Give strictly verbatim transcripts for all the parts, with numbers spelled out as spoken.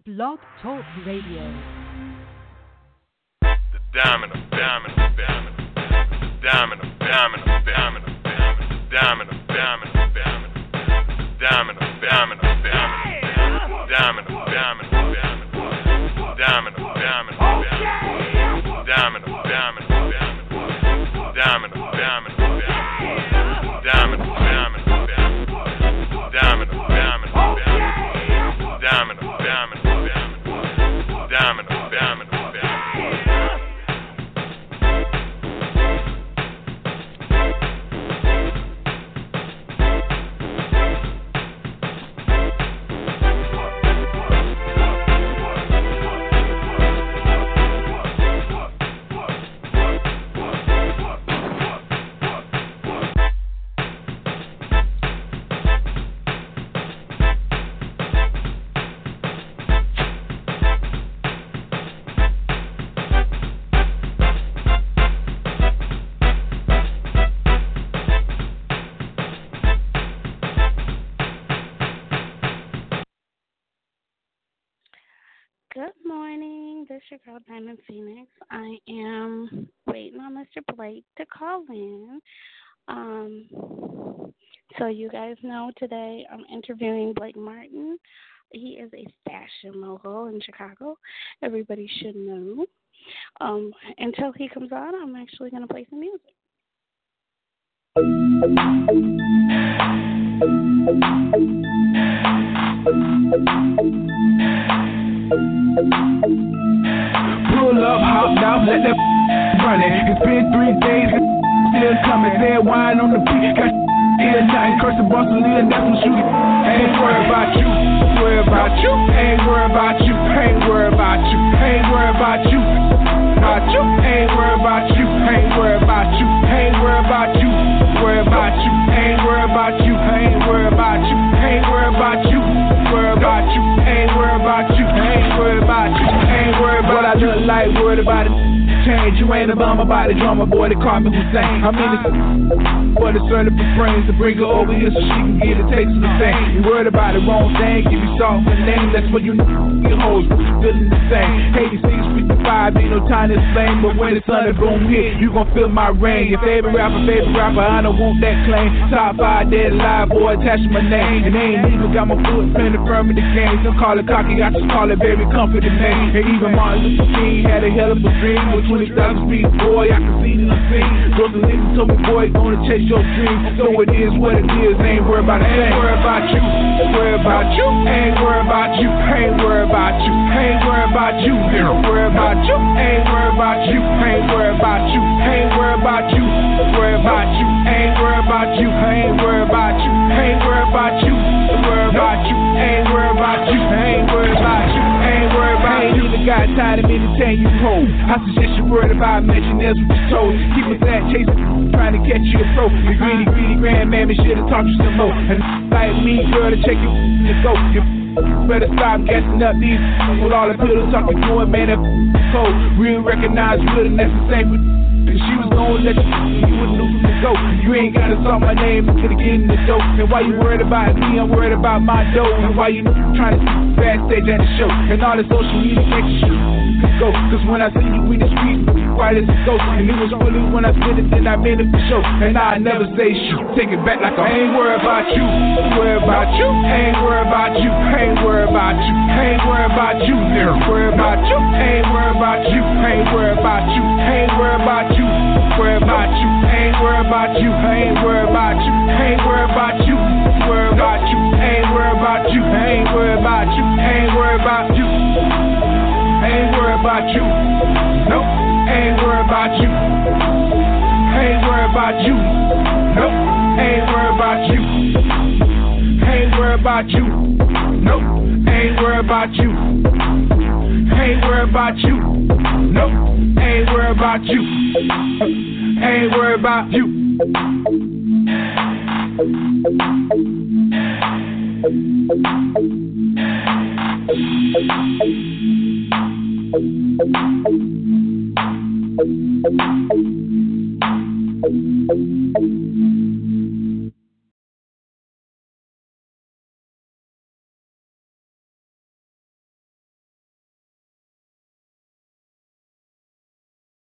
Blog Talk Radio. The diamond of diamond of diamond of diamond of diamond of diamond of diamond of diamond of diamond of diamond of diamond of diamond diamond of diamond of diamond diamond of diamond of diamond diamond of diamond of diamond diamond of diamond of diamond diamond of diamond diamond of diamond diamond of diamond of diamond diamond of diamond. Good morning. This is your girl Diamond Phoenix. I am waiting on Mister Blake to call in. Um, so you guys know today I'm interviewing Blake Martin. He is a fashion mogul in Chicago. Everybody should know. Um, until he comes on, I'm actually going to play some music. Pull up, hop out, let that run it. It's been three days, still coming. Red wine on the beat, got still nothing. Curse the boss and live, that's what you ain't worried about you. Worry about you, ain't worried about you, ain't worried about you, ain't worried about you. About you, ain't worried about you, ain't worried about you, ain't worried about you, worry about you, ain't worried about you, ain't worried about you, ain't worried about you, worry about you, ain't worried about you, ain't worried about you, ain't worried about what I look like, worried about it. Change, you ain't a bum about it, drama boy, they call me Hussein. I'm in the for the certain friends to bring her over here so she can get a taste of the thing. You worried about the wrong thing, give me salt for name, that's what you know. Your hoes feeling the same. eighty-six, fifty-five, ain't no time to explain, but when the sun and boom hit, you gon' feel my rain. Your favorite rapper, favorite rapper, I don't want that claim. Top five dead alive, boy, attach my name. And they ain't even got my footprint affirming the game. Don't call it cocky, I just call it very comforting name. And even Martin Luther King had a hell of a dream with twenty thousand feet, boy, I can see it in the scene. Those niggas told me, boy, gonna chase your dream. So it is what it is, ain't worried about it. Ain't worried about you, worry about you, ain't worried about you, ain't worried about you, ain't worried about you, ain't worried about you, ain't worried about you, ain't worried about you, ain't worried about you, worry about you, ain't worried about you, ain't worried about you, ain't worried about you, worry about you, ain't worried about you, ain't worried about you, ain't worried about you. Ain't even got time to entertain you cold. I suggest you worried about mention that's what you told. Keep a fat chasing, trying to catch you a pro. The greedy, greedy grandmammy should've taught you some more. And like me, girl, to check you to go. You better stop gassing up these with all the pillow talking to it, man. That cold. Real recognize real, and that's the same with. And she was gonna let you, you wouldn't lose from the go. You ain't gotta talk my name, I'm gonna get in the dope. And why you worried about me, I'm worried about my dough. And why you trying to see backstage at the show. And all the social media makes you shoot. Go, cause when I see you in the street, quiet as a ghost. And it was really when I said it, then I meant it for show. And I never say shoot, take it back like I ain't worried about you. Worried about you, ain't worried about you, ain't worried about you, ain't worried about you, ain't worried about you, ain't worried about you, ain't worried about you, ain't worried about you. Worry about you, ain't worry about you, ain't worry about you, ain't worry about you, worry about you, ain't worry about you, ain't worry about you, ain't worry about you, ain't worry about you, nope, ain't worry about you, ain't worry about you, nope, ain't worry about you, ain't worry about you, nope, ain't worry about you, ain't worry about you, nope, ain't worry about you. Ain't worried about you.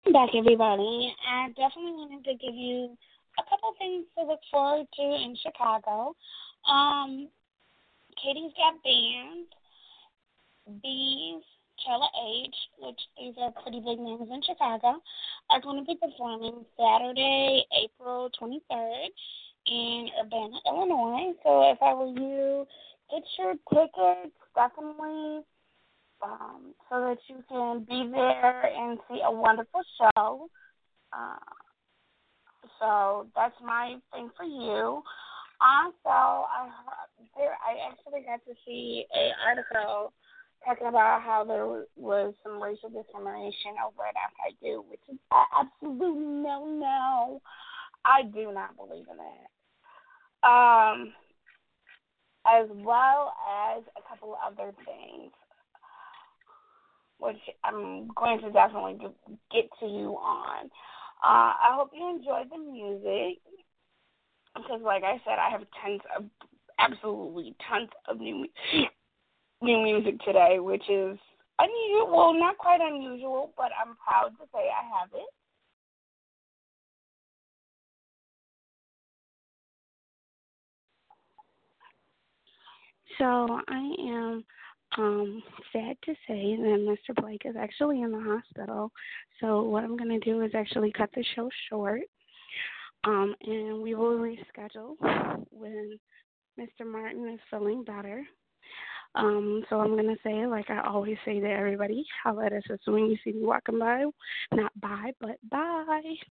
back, everybody. I definitely wanted to give you a couple things to look forward to in Chicago. Um, Katie's Got Band, Bees, Kella H, which these are pretty big names in Chicago, are going to be performing Saturday, April twenty-third in Urbana, Illinois. So if I were you, get your tickets, definitely, um, so that you can be there and see a wonderful show. Uh, so that's my thing for you. Also, I heard- there I actually got to see an article talking about how there was some racial discrimination over at F I U, which is a absolute no no. I do not believe in that. Um, as well as a couple of other things, which I'm going to definitely get to you on. Uh, I hope you enjoyed the music, because, like I said, I have tons of, absolutely tons of new new music today, which is unusual. Well, not quite unusual, but I'm proud to say I have it. So I am um, sad to say that Mister Blake is actually in the hospital. So what I'm going to do is actually cut the show short, um, and we will reschedule when Mister Martin is feeling better. Um, so I'm going to say, like I always say to everybody, holla at us when you see me walking by. Not bye, but bye.